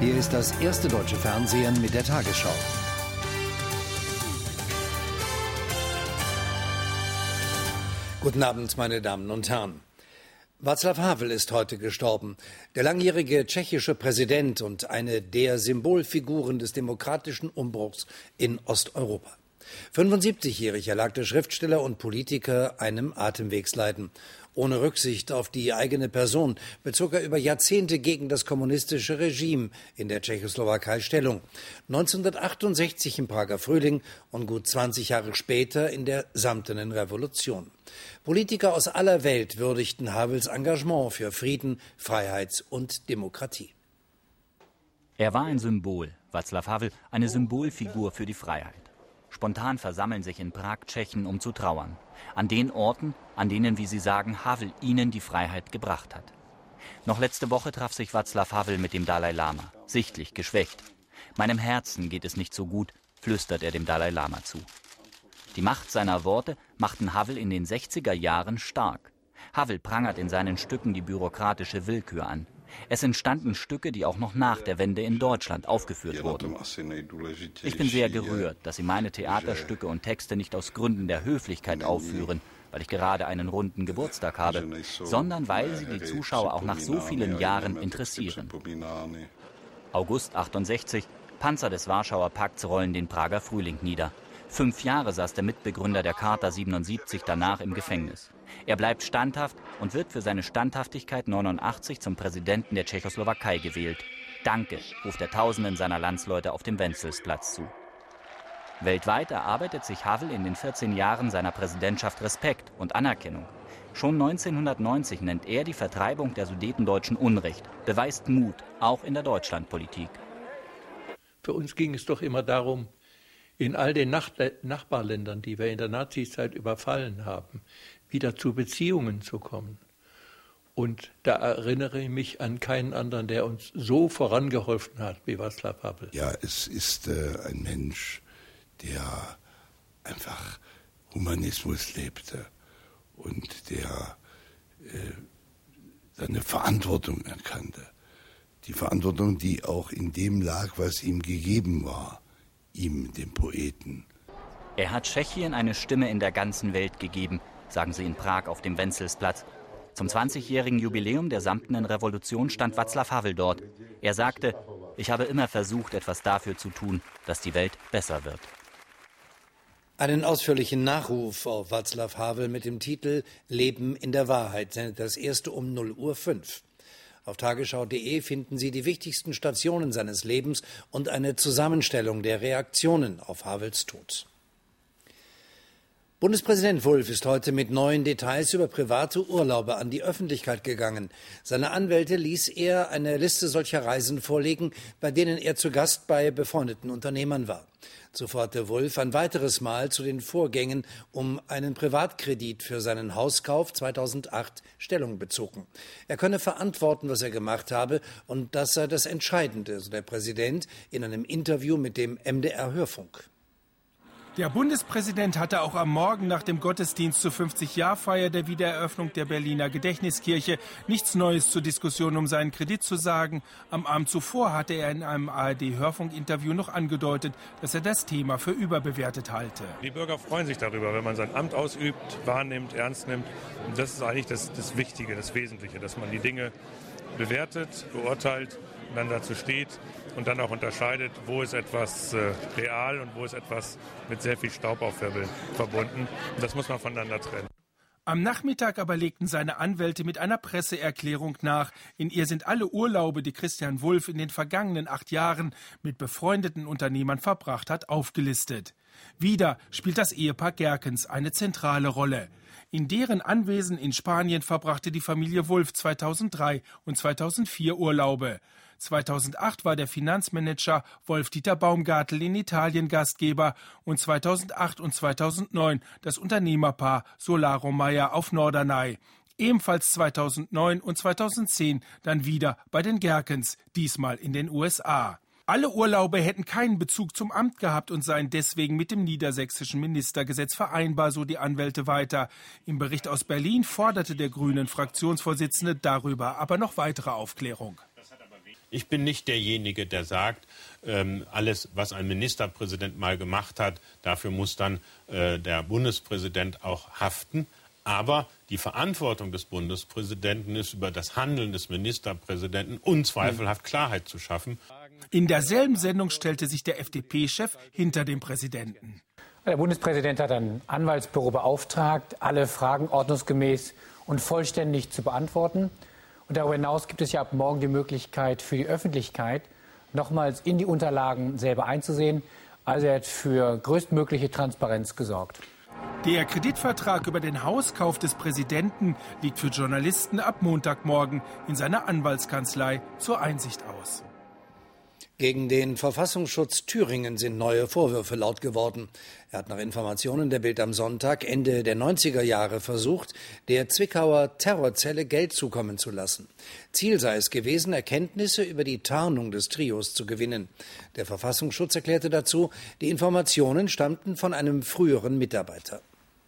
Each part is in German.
Hier ist das erste deutsche Fernsehen mit der Tagesschau. Guten Abend, meine Damen und Herren. Václav Havel ist heute gestorben. Der langjährige tschechische Präsident und eine der Symbolfiguren des demokratischen Umbruchs in Osteuropa. 75-jährig erlag der Schriftsteller und Politiker einem Atemwegsleiden. Ohne Rücksicht auf die eigene Person bezog er über Jahrzehnte gegen das kommunistische Regime in der Tschechoslowakei Stellung. 1968 im Prager Frühling und gut 20 Jahre später in der Samtenen Revolution. Politiker aus aller Welt würdigten Havels Engagement für Frieden, Freiheit und Demokratie. Er war ein Symbol, Václav Havel, eine Symbolfigur für die Freiheit. Spontan versammeln sich in Prag Tschechen, um zu trauern. An den Orten, an denen, wie sie sagen, Havel ihnen die Freiheit gebracht hat. Noch letzte Woche traf sich Václav Havel mit dem Dalai Lama, sichtlich geschwächt. Meinem Herzen geht es nicht so gut, flüstert er dem Dalai Lama zu. Die Macht seiner Worte machten Havel in den 60er Jahren stark. Havel prangert in seinen Stücken die bürokratische Willkür an. Es entstanden Stücke, die auch noch nach der Wende in Deutschland aufgeführt wurden. Ich bin sehr gerührt, dass Sie meine Theaterstücke und Texte nicht aus Gründen der Höflichkeit aufführen, weil ich gerade einen runden Geburtstag habe, sondern weil sie die Zuschauer auch nach so vielen Jahren interessieren. August 68, Panzer des Warschauer Pakts rollen den Prager Frühling nieder. 5 Jahre saß der Mitbegründer der Charta 77 danach im Gefängnis. Er bleibt standhaft und wird für seine Standhaftigkeit 89 zum Präsidenten der Tschechoslowakei gewählt. Danke, ruft er Tausenden seiner Landsleute auf dem Wenzelsplatz zu. Weltweit erarbeitet sich Havel in den 14 Jahren seiner Präsidentschaft Respekt und Anerkennung. Schon 1990 nennt er die Vertreibung der Sudetendeutschen Unrecht, beweist Mut, auch in der Deutschlandpolitik. Für uns ging es doch immer darum, in all den Nachbarländern, die wir in der Nazizeit überfallen haben, wieder zu Beziehungen zu kommen. Und da erinnere ich mich an keinen anderen, der uns so vorangeholfen hat wie Václav Havel. Ja, es ist ein Mensch, der einfach Humanismus lebte und der seine Verantwortung erkannte. Die Verantwortung, die auch in dem lag, was ihm gegeben war, ihm, dem Poeten. Er hat Tschechien eine Stimme in der ganzen Welt gegeben, sagen sie in Prag auf dem Wenzelsplatz. Zum 20-jährigen Jubiläum der Samtenen Revolution stand Václav Havel dort. Er sagte, ich habe immer versucht, etwas dafür zu tun, dass die Welt besser wird. Einen ausführlichen Nachruf auf Václav Havel mit dem Titel Leben in der Wahrheit sendet das erste um 0:05 Uhr. Auf tagesschau.de finden Sie die wichtigsten Stationen seines Lebens und eine Zusammenstellung der Reaktionen auf Havels Tod. Bundespräsident Wulff ist heute mit neuen Details über private Urlaube an die Öffentlichkeit gegangen. Seine Anwälte ließ er eine Liste solcher Reisen vorlegen, bei denen er zu Gast bei befreundeten Unternehmern war. Zuvor hatte Wulff ein weiteres Mal zu den Vorgängen um einen Privatkredit für seinen Hauskauf 2008 Stellung bezogen. Er könne verantworten, was er gemacht habe, und das sei das Entscheidende, so der Präsident in einem Interview mit dem MDR-Hörfunk. Der Bundespräsident hatte auch am Morgen nach dem Gottesdienst zur 50-Jahr-Feier der Wiedereröffnung der Berliner Gedächtniskirche nichts Neues zur Diskussion um seinen Kredit zu sagen. Am Abend zuvor hatte er in einem ARD-Hörfunk-Interview noch angedeutet, dass er das Thema für überbewertet halte. Die Bürger freuen sich darüber, wenn man sein Amt ausübt, wahrnimmt, ernst nimmt. Und das ist eigentlich das Wichtige, das Wesentliche, dass man die Dinge bewertet, beurteilt und dann dazu steht und dann auch unterscheidet, wo ist etwas real und wo ist etwas mit sehr viel Staubaufwirbeln verbunden. Und das muss man voneinander trennen. Am Nachmittag aber legten seine Anwälte mit einer Presseerklärung nach. In ihr sind alle Urlaube, die Christian Wulff in den vergangenen 8 Jahren mit befreundeten Unternehmern verbracht hat, aufgelistet. Wieder spielt das Ehepaar Gerkens eine zentrale Rolle. In deren Anwesen in Spanien verbrachte die Familie Wulff 2003 und 2004 Urlaube. 2008 war der Finanzmanager Wolf-Dieter Baumgartel in Italien Gastgeber und 2008 und 2009 das Unternehmerpaar Solaro Meyer auf Norderney. Ebenfalls 2009 und 2010 dann wieder bei den Gerkens, diesmal in den USA. Alle Urlaube hätten keinen Bezug zum Amt gehabt und seien deswegen mit dem niedersächsischen Ministergesetz vereinbar, so die Anwälte weiter. Im Bericht aus Berlin forderte der Grünen Fraktionsvorsitzende darüber aber noch weitere Aufklärung. Ich bin nicht derjenige, der sagt, alles, was ein Ministerpräsident mal gemacht hat, dafür muss dann der Bundespräsident auch haften. Aber die Verantwortung des Bundespräsidenten ist, über das Handeln des Ministerpräsidenten unzweifelhaft Klarheit zu schaffen. In derselben Sendung stellte sich der FDP-Chef hinter dem Präsidenten. Der Bundespräsident hat ein Anwaltsbüro beauftragt, alle Fragen ordnungsgemäß und vollständig zu beantworten. Und darüber hinaus gibt es ja ab morgen die Möglichkeit für die Öffentlichkeit, nochmals in die Unterlagen selber einzusehen. Also er hat für größtmögliche Transparenz gesorgt. Der Kreditvertrag über den Hauskauf des Präsidenten liegt für Journalisten ab Montagmorgen in seiner Anwaltskanzlei zur Einsicht aus. Gegen den Verfassungsschutz Thüringen sind neue Vorwürfe laut geworden. Er hat nach Informationen der Bild am Sonntag Ende der 90er Jahre versucht, der Zwickauer Terrorzelle Geld zukommen zu lassen. Ziel sei es gewesen, Erkenntnisse über die Tarnung des Trios zu gewinnen. Der Verfassungsschutz erklärte dazu, die Informationen stammten von einem früheren Mitarbeiter.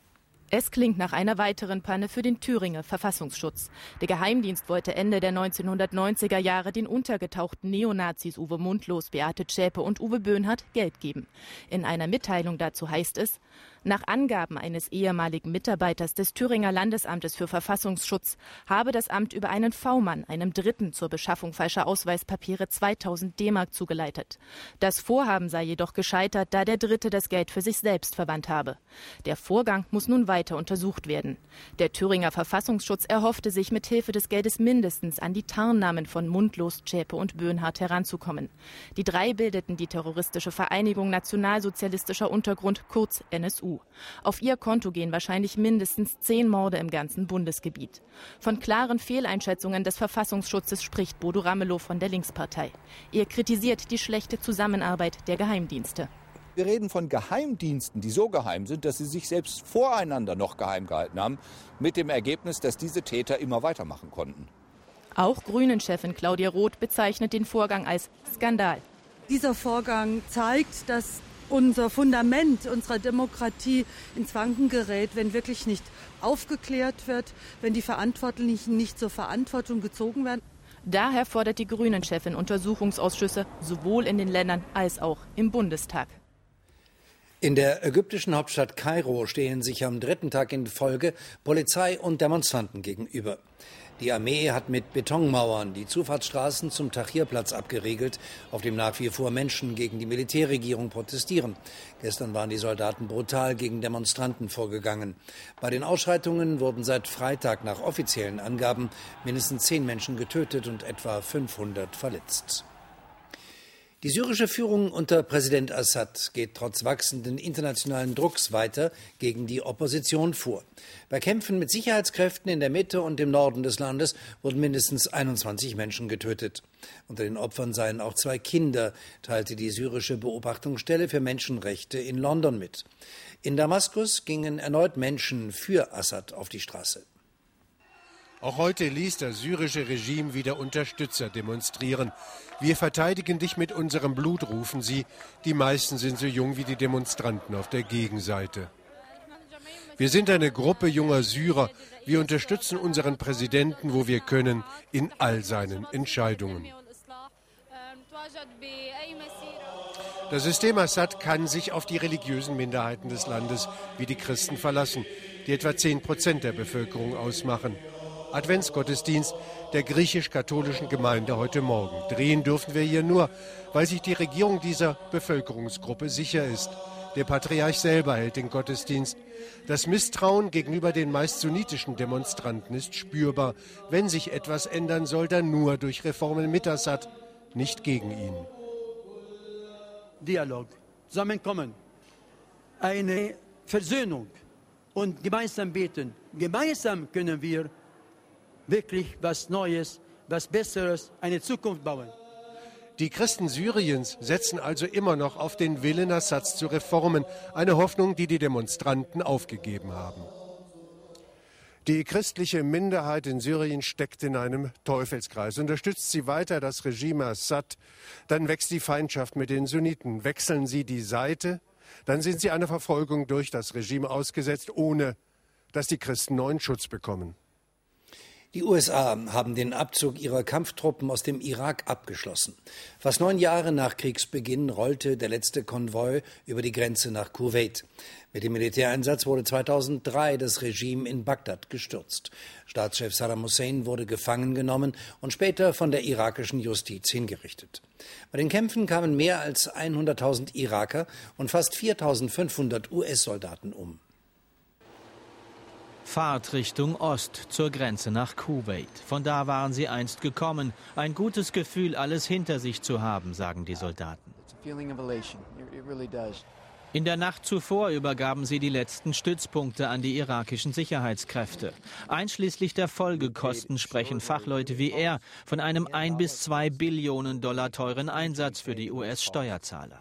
Es klingt nach einer weiteren Panne für den Thüringer Verfassungsschutz. Der Geheimdienst wollte Ende der 1990er Jahre den untergetauchten Neonazis Uwe Mundlos, Beate Zschäpe und Uwe Böhnhardt Geld geben. In einer Mitteilung dazu heißt es: Nach Angaben eines ehemaligen Mitarbeiters des Thüringer Landesamtes für Verfassungsschutz habe das Amt über einen V-Mann, einem Dritten, zur Beschaffung falscher Ausweispapiere 2000 D-Mark zugeleitet. Das Vorhaben sei jedoch gescheitert, da der Dritte das Geld für sich selbst verwandt habe. Der Vorgang muss nun weiter untersucht werden. Der Thüringer Verfassungsschutz erhoffte sich, mit Hilfe des Geldes mindestens an die Tarnnamen von Mundlos, Zschäpe und Böhnhardt heranzukommen. Die drei bildeten die terroristische Vereinigung Nationalsozialistischer Untergrund, kurz NSU. Auf ihr Konto gehen wahrscheinlich mindestens 10 Morde im ganzen Bundesgebiet. Von klaren Fehleinschätzungen des Verfassungsschutzes spricht Bodo Ramelow von der Linkspartei. Er kritisiert die schlechte Zusammenarbeit der Geheimdienste. Wir reden von Geheimdiensten, die so geheim sind, dass sie sich selbst voreinander noch geheim gehalten haben, mit dem Ergebnis, dass diese Täter immer weitermachen konnten. Auch Grünen-Chefin Claudia Roth bezeichnet den Vorgang als Skandal. Dieser Vorgang zeigt, dass unser Fundament unserer Demokratie ins Wanken gerät, wenn wirklich nicht aufgeklärt wird, wenn die Verantwortlichen nicht zur Verantwortung gezogen werden. Daher fordert die Grünen-Chefin Untersuchungsausschüsse sowohl in den Ländern als auch im Bundestag. In der ägyptischen Hauptstadt Kairo stehen sich am dritten Tag in Folge Polizei und Demonstranten gegenüber. Die Armee hat mit Betonmauern die Zufahrtsstraßen zum Tahrirplatz abgeriegelt, auf dem nach wie vor Menschen gegen die Militärregierung protestieren. Gestern waren die Soldaten brutal gegen Demonstranten vorgegangen. Bei den Ausschreitungen wurden seit Freitag nach offiziellen Angaben mindestens 10 Menschen getötet und etwa 500 verletzt. Die syrische Führung unter Präsident Assad geht trotz wachsenden internationalen Drucks weiter gegen die Opposition vor. Bei Kämpfen mit Sicherheitskräften in der Mitte und im Norden des Landes wurden mindestens 21 Menschen getötet. Unter den Opfern seien auch 2 Kinder, teilte die syrische Beobachtungsstelle für Menschenrechte in London mit. In Damaskus gingen erneut Menschen für Assad auf die Straße. Auch heute ließ das syrische Regime wieder Unterstützer demonstrieren. Wir verteidigen dich mit unserem Blut, rufen sie. Die meisten sind so jung wie die Demonstranten auf der Gegenseite. Wir sind eine Gruppe junger Syrer. Wir unterstützen unseren Präsidenten, wo wir können, in all seinen Entscheidungen. Das System Assad kann sich auf die religiösen Minderheiten des Landes wie die Christen verlassen, die etwa 10% der Bevölkerung ausmachen. Adventsgottesdienst der griechisch-katholischen Gemeinde heute Morgen. Drehen dürfen wir hier nur, weil sich die Regierung dieser Bevölkerungsgruppe sicher ist. Der Patriarch selber hält den Gottesdienst. Das Misstrauen gegenüber den meist sunnitischen Demonstranten ist spürbar. Wenn sich etwas ändern soll, dann nur durch Reformen mit Assad, nicht gegen ihn. Dialog, Zusammenkommen, eine Versöhnung und gemeinsam beten. Gemeinsam können wir wirklich was Neues, was Besseres, eine Zukunft bauen. Die Christen Syriens setzen also immer noch auf den Willen Assads zu Reformen, eine Hoffnung, die die Demonstranten aufgegeben haben. Die christliche Minderheit in Syrien steckt in einem Teufelskreis. Unterstützt sie weiter das Regime Assad, dann wächst die Feindschaft mit den Sunniten. Wechseln sie die Seite, dann sind sie einer Verfolgung durch das Regime ausgesetzt, ohne dass die Christen neuen Schutz bekommen. Die USA haben den Abzug ihrer Kampftruppen aus dem Irak abgeschlossen. Fast 9 Jahre nach Kriegsbeginn rollte der letzte Konvoi über die Grenze nach Kuwait. Mit dem Militäreinsatz wurde 2003 das Regime in Bagdad gestürzt. Staatschef Saddam Hussein wurde gefangen genommen und später von der irakischen Justiz hingerichtet. Bei den Kämpfen kamen mehr als 100.000 Iraker und fast 4.500 US-Soldaten um. Fahrt Richtung Ost, zur Grenze nach Kuwait. Von da waren sie einst gekommen. Ein gutes Gefühl, alles hinter sich zu haben, sagen die Soldaten. In der Nacht zuvor übergaben sie die letzten Stützpunkte an die irakischen Sicherheitskräfte. Einschließlich der Folgekosten sprechen Fachleute wie er von einem 1 bis 2 Billionen Dollar teuren Einsatz für die US-Steuerzahler.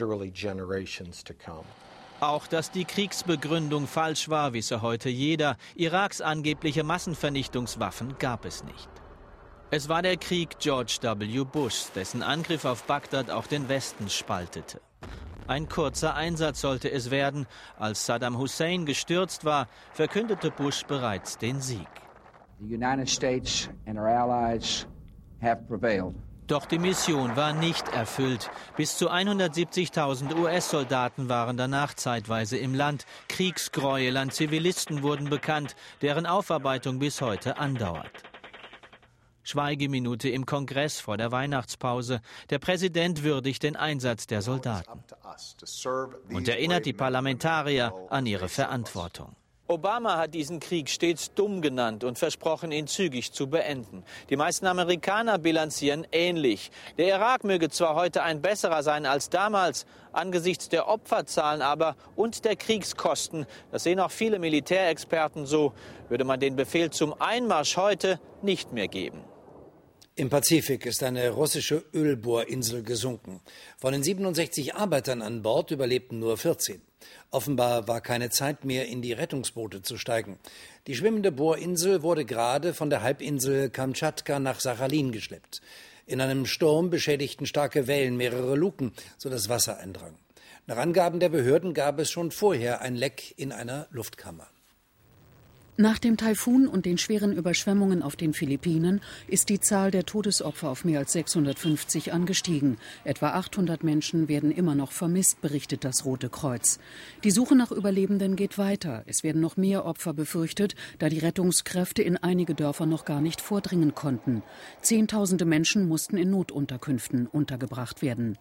Auch, dass die Kriegsbegründung falsch war, wisse heute jeder. Iraks angebliche Massenvernichtungswaffen gab es nicht. Es war der Krieg George W. Bushs, dessen Angriff auf Bagdad auch den Westen spaltete. Ein kurzer Einsatz sollte es werden. Als Saddam Hussein gestürzt war, verkündete Bush bereits den Sieg. The United States and our allies have prevailed. Doch die Mission war nicht erfüllt. Bis zu 170.000 US-Soldaten waren danach zeitweise im Land. Kriegsgräuel an Zivilisten wurden bekannt, deren Aufarbeitung bis heute andauert. Schweigeminute im Kongress vor der Weihnachtspause. Der Präsident würdigt den Einsatz der Soldaten und erinnert die Parlamentarier an ihre Verantwortung. Obama hat diesen Krieg stets dumm genannt und versprochen, ihn zügig zu beenden. Die meisten Amerikaner bilanzieren ähnlich. Der Irak möge zwar heute ein besserer sein als damals, angesichts der Opferzahlen aber und der Kriegskosten, das sehen auch viele Militärexperten so, würde man den Befehl zum Einmarsch heute nicht mehr geben. Im Pazifik ist eine russische Ölbohrinsel gesunken. Von den 67 Arbeitern an Bord überlebten nur 14. Offenbar war keine Zeit mehr, in die Rettungsboote zu steigen. Die schwimmende Bohrinsel wurde gerade von der Halbinsel Kamtschatka nach Sachalin geschleppt. In einem Sturm beschädigten starke Wellen mehrere Luken, sodass Wasser eindrang. Nach Angaben der Behörden gab es schon vorher ein Leck in einer Luftkammer. Nach dem Taifun und den schweren Überschwemmungen auf den Philippinen ist die Zahl der Todesopfer auf mehr als 650 angestiegen. Etwa 800 Menschen werden immer noch vermisst, berichtet das Rote Kreuz. Die Suche nach Überlebenden geht weiter. Es werden noch mehr Opfer befürchtet, da die Rettungskräfte in einige Dörfer noch gar nicht vordringen konnten. Zehntausende Menschen mussten in Notunterkünften untergebracht werden.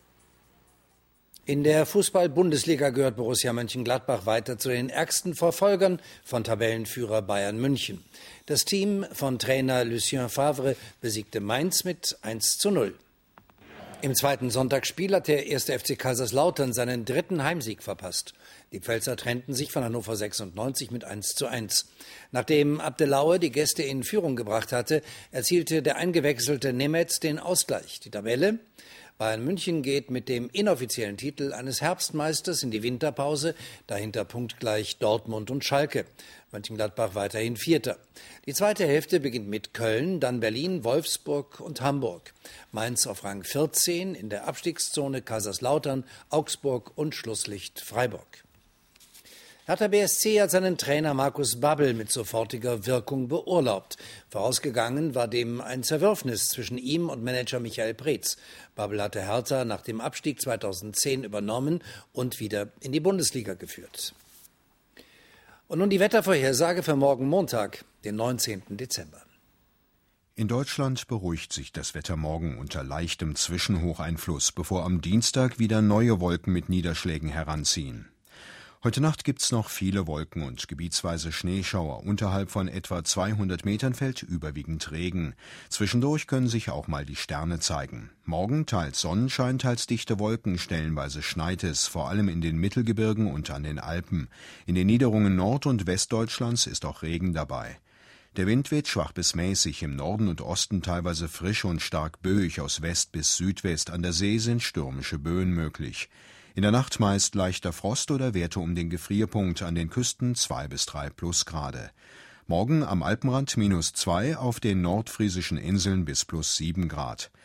In der Fußball-Bundesliga gehört Borussia Mönchengladbach weiter zu den ärgsten Verfolgern von Tabellenführer Bayern München. Das Team von Trainer Lucien Favre besiegte Mainz mit 1:0. Im zweiten Sonntagsspiel hat der 1. FC Kaiserslautern seinen 3. Heimsieg verpasst. Die Pfälzer trennten sich von Hannover 96 mit 1:1. Nachdem Abdelaue die Gäste in Führung gebracht hatte, erzielte der eingewechselte Nemeth den Ausgleich. Die Tabelle: Bayern München geht mit dem inoffiziellen Titel eines Herbstmeisters in die Winterpause, dahinter punktgleich Dortmund und Schalke. Mönchengladbach weiterhin Vierter. Die zweite Hälfte beginnt mit Köln, dann Berlin, Wolfsburg und Hamburg. Mainz auf Rang 14, in der Abstiegszone Kaiserslautern, Augsburg und Schlusslicht Freiburg. Hertha BSC hat seinen Trainer Markus Babbel mit sofortiger Wirkung beurlaubt. Vorausgegangen war dem ein Zerwürfnis zwischen ihm und Manager Michael Preetz. Babbel hatte Hertha nach dem Abstieg 2010 übernommen und wieder in die Bundesliga geführt. Und nun die Wettervorhersage für morgen Montag, den 19. Dezember. In Deutschland beruhigt sich das Wetter morgen unter leichtem Zwischenhocheinfluss, bevor am Dienstag wieder neue Wolken mit Niederschlägen heranziehen. Heute Nacht gibt's noch viele Wolken und gebietsweise Schneeschauer. Unterhalb von etwa 200 Metern fällt überwiegend Regen. Zwischendurch können sich auch mal die Sterne zeigen. Morgen teils Sonnenschein, teils dichte Wolken. Stellenweise schneit es, vor allem in den Mittelgebirgen und an den Alpen. In den Niederungen Nord- und Westdeutschlands ist auch Regen dabei. Der Wind weht schwach bis mäßig, im Norden und Osten teilweise frisch und stark böig, aus West bis Südwest. An der See sind stürmische Böen möglich. In der Nacht meist leichter Frost oder Werte um den Gefrierpunkt, an den Küsten 2 bis 3 Plusgrade. Morgen am Alpenrand -2, auf den nordfriesischen Inseln bis +7 Grad.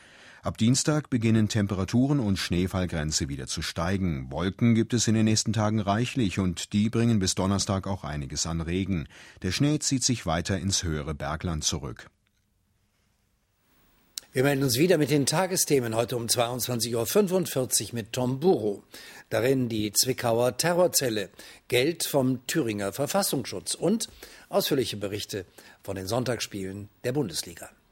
Ab Dienstag beginnen Temperaturen und Schneefallgrenze wieder zu steigen. Wolken gibt es in den nächsten Tagen reichlich und die bringen bis Donnerstag auch einiges an Regen. Der Schnee zieht sich weiter ins höhere Bergland zurück. Wir melden uns wieder mit den Tagesthemen heute um 22.45 Uhr mit Tom Buro. Darin die Zwickauer Terrorzelle, Geld vom Thüringer Verfassungsschutz und ausführliche Berichte von den Sonntagsspielen der Bundesliga.